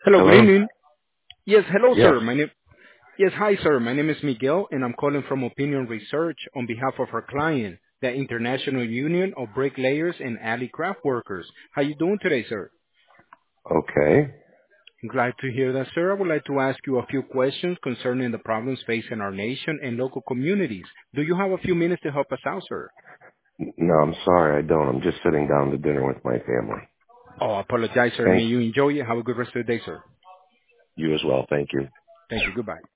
Hello, good Hello? evening. Yes, hello, Yes. sir. Yes, hi, sir. My name is Miguel, and I'm calling from Opinion Research on behalf of our client, the International Union of Bricklayers and Alley Craft Workers. How you doing today, sir? Okay. Glad to hear that, sir. I would like to ask you a few questions concerning the problems facing our nation and local communities. Do you have a few minutes to help us out, sir? No, I'm sorry, I don't. I'm just sitting down to dinner with my family. Oh, I apologize, sir. May Thank you enjoy it. Have a good rest of the day, sir. you as well. Thank you. Thank you. Goodbye.